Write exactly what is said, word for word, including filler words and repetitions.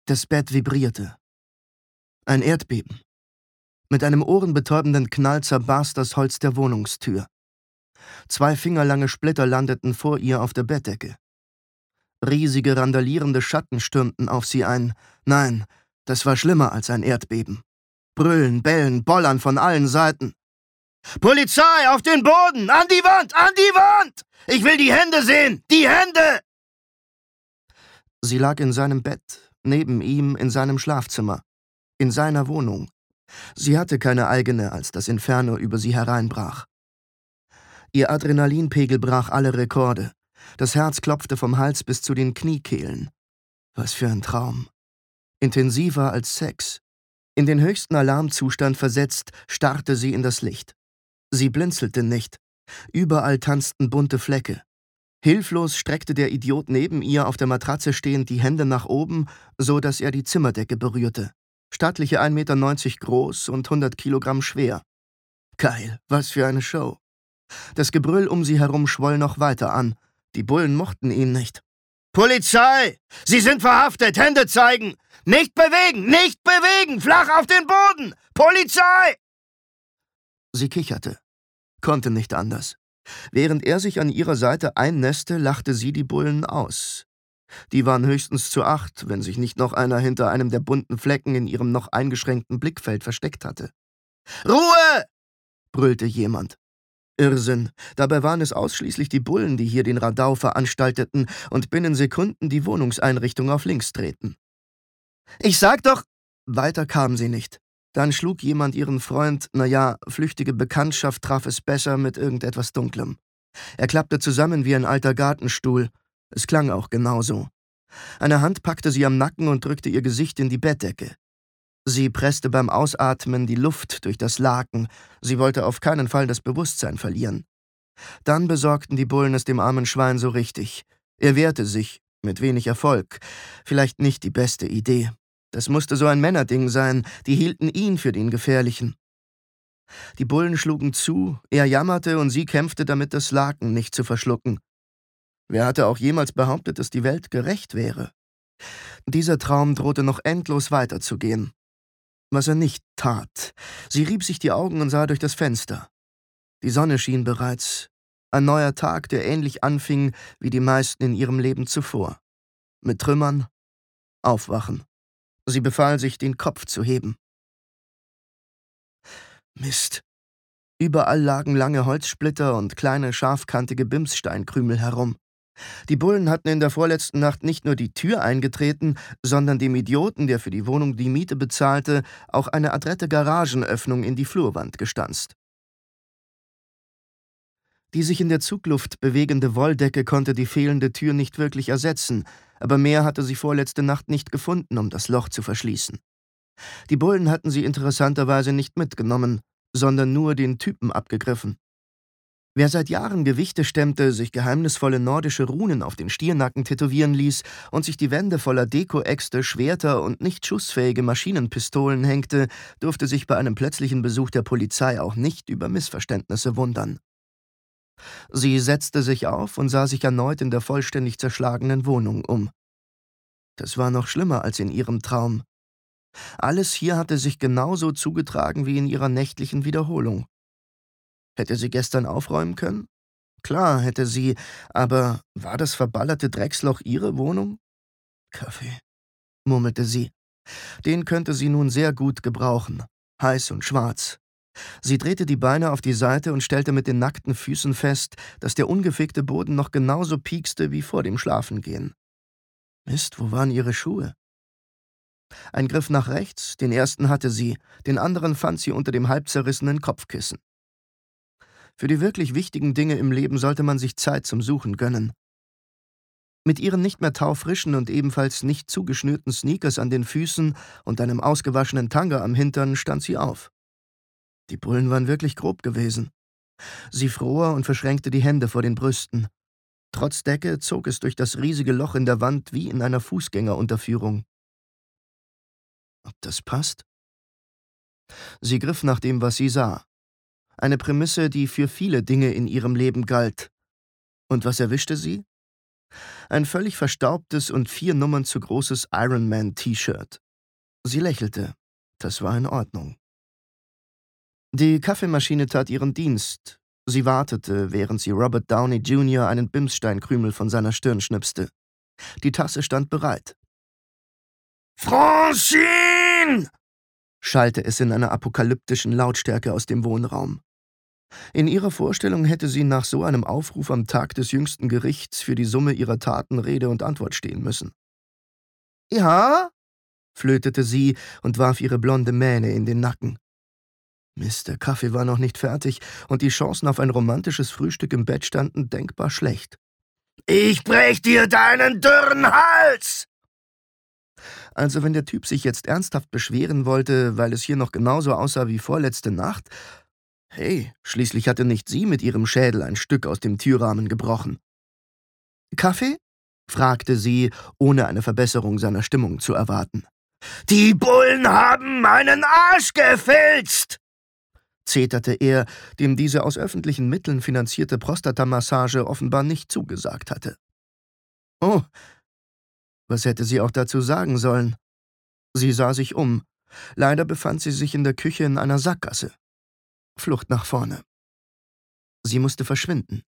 Das Bett vibrierte. Ein Erdbeben. Mit einem ohrenbetäubenden Knall zerbarst das Holz der Wohnungstür. Zwei fingerlange Splitter landeten vor ihr auf der Bettdecke. Riesige, randalierende Schatten stürmten auf sie ein. Nein, das war schlimmer als ein Erdbeben. Brüllen, bellen, bollern von allen Seiten. »Polizei, auf den Boden! An die Wand! An die Wand! Ich will die Hände sehen! Die Hände!« Sie lag in seinem Bett, neben ihm in seinem Schlafzimmer, in seiner Wohnung. Sie hatte keine eigene, als das Inferno über sie hereinbrach. Ihr Adrenalinpegel brach alle Rekorde. Das Herz klopfte vom Hals bis zu den Kniekehlen. Was für ein Traum. Intensiver als Sex. In den höchsten Alarmzustand versetzt, starrte sie in das Licht. Sie blinzelte nicht. Überall tanzten bunte Flecke. Hilflos streckte der Idiot neben ihr auf der Matratze stehend die Hände nach oben, so dass er die Zimmerdecke berührte. Stattliche ein Meter neunzig groß und hundert Kilogramm schwer. Geil, was für eine Show. Das Gebrüll um sie herum schwoll noch weiter an. Die Bullen mochten ihn nicht. »Polizei! Sie sind verhaftet! Hände zeigen! Nicht bewegen! Nicht bewegen! Flach auf den Boden! Polizei!« Sie kicherte. Konnte nicht anders. Während er sich an ihrer Seite einnässte, lachte sie die Bullen aus. Die waren höchstens zu acht, wenn sich nicht noch einer hinter einem der bunten Flecken in ihrem noch eingeschränkten Blickfeld versteckt hatte. »Ruhe!« brüllte jemand. Irrsinn. Dabei waren es ausschließlich die Bullen, die hier den Radau veranstalteten und binnen Sekunden die Wohnungseinrichtung auf links drehten. »Ich sag doch...« Weiter kam sie nicht. Dann schlug jemand ihren Freund, naja, flüchtige Bekanntschaft traf es besser mit irgendetwas Dunklem. Er klappte zusammen wie ein alter Gartenstuhl. Es klang auch genauso. Eine Hand packte sie am Nacken und drückte ihr Gesicht in die Bettdecke. Sie presste beim Ausatmen die Luft durch das Laken. Sie wollte auf keinen Fall das Bewusstsein verlieren. Dann besorgten die Bullen es dem armen Schwein so richtig. Er wehrte sich, mit wenig Erfolg. Vielleicht nicht die beste Idee. Das musste so ein Männerding sein, die hielten ihn für den Gefährlichen. Die Bullen schlugen zu, er jammerte und sie kämpfte damit, das Laken nicht zu verschlucken. Wer hatte auch jemals behauptet, dass die Welt gerecht wäre? Dieser Traum drohte noch endlos weiterzugehen. Was er nicht tat. Sie rieb sich die Augen und sah durch das Fenster. Die Sonne schien bereits. Ein neuer Tag, der ähnlich anfing wie die meisten in ihrem Leben zuvor. Mit Trümmern, Aufwachen. Sie befahl sich, den Kopf zu heben. Mist. Überall lagen lange Holzsplitter und kleine, scharfkantige Bimssteinkrümel herum. Die Bullen hatten in der vorletzten Nacht nicht nur die Tür eingetreten, sondern dem Idioten, der für die Wohnung die Miete bezahlte, auch eine adrette Garagenöffnung in die Flurwand gestanzt. Die sich in der Zugluft bewegende Wolldecke konnte die fehlende Tür nicht wirklich ersetzen, aber mehr hatte sie vorletzte Nacht nicht gefunden, um das Loch zu verschließen. Die Bullen hatten sie interessanterweise nicht mitgenommen, sondern nur den Typen abgegriffen. Wer seit Jahren Gewichte stemmte, sich geheimnisvolle nordische Runen auf den Stirnacken tätowieren ließ und sich die Wände voller Dekoäxte, Schwerter und nicht schussfähige Maschinenpistolen hängte, durfte sich bei einem plötzlichen Besuch der Polizei auch nicht über Missverständnisse wundern. Sie setzte sich auf und sah sich erneut in der vollständig zerschlagenen Wohnung um. Das war noch schlimmer als in ihrem Traum. Alles hier hatte sich genauso zugetragen wie in ihrer nächtlichen Wiederholung. Hätte sie gestern aufräumen können? Klar, hätte sie, aber war das verballerte Drecksloch ihre Wohnung? Kaffee, murmelte sie. Den könnte sie nun sehr gut gebrauchen, heiß und schwarz. Sie drehte die Beine auf die Seite und stellte mit den nackten Füßen fest, dass der ungefegte Boden noch genauso piekste wie vor dem Schlafengehen. Mist, wo waren ihre Schuhe? Ein Griff nach rechts, den ersten hatte sie, den anderen fand sie unter dem halbzerrissenen Kopfkissen. Für die wirklich wichtigen Dinge im Leben sollte man sich Zeit zum Suchen gönnen. Mit ihren nicht mehr taufrischen und ebenfalls nicht zugeschnürten Sneakers an den Füßen und einem ausgewaschenen Tanga am Hintern stand sie auf. Die Bullen waren wirklich grob gewesen. Sie fror und verschränkte die Hände vor den Brüsten. Trotz Decke zog es durch das riesige Loch in der Wand wie in einer Fußgängerunterführung. Ob das passt? Sie griff nach dem, was sie sah. Eine Prämisse, die für viele Dinge in ihrem Leben galt. Und was erwischte sie? Ein völlig verstaubtes und vier Nummern zu großes Iron-Man-T-Shirt. Sie lächelte. Das war in Ordnung. Die Kaffeemaschine tat ihren Dienst. Sie wartete, während sie Robert Downey Junior einen Bimssteinkrümel von seiner Stirn schnipste. Die Tasse stand bereit. »Francine!« schallte es in einer apokalyptischen Lautstärke aus dem Wohnraum. In ihrer Vorstellung hätte sie nach so einem Aufruf am Tag des jüngsten Gerichts für die Summe ihrer Taten Rede und Antwort stehen müssen. »Ja?« flötete sie und warf ihre blonde Mähne in den Nacken. Mist, der Kaffee war noch nicht fertig und die Chancen auf ein romantisches Frühstück im Bett standen denkbar schlecht. »Ich brech dir deinen dürren Hals!« Also wenn der Typ sich jetzt ernsthaft beschweren wollte, weil es hier noch genauso aussah wie vorletzte Nacht, hey, schließlich hatte nicht sie mit ihrem Schädel ein Stück aus dem Türrahmen gebrochen. »Kaffee?« fragte sie, ohne eine Verbesserung seiner Stimmung zu erwarten. »Die Bullen haben meinen Arsch gefilzt!« zeterte er, dem diese aus öffentlichen Mitteln finanzierte Prostatamassage offenbar nicht zugesagt hatte. Oh, was hätte sie auch dazu sagen sollen? Sie sah sich um. Leider befand sie sich in der Küche in einer Sackgasse. Flucht nach vorne. Sie musste verschwinden.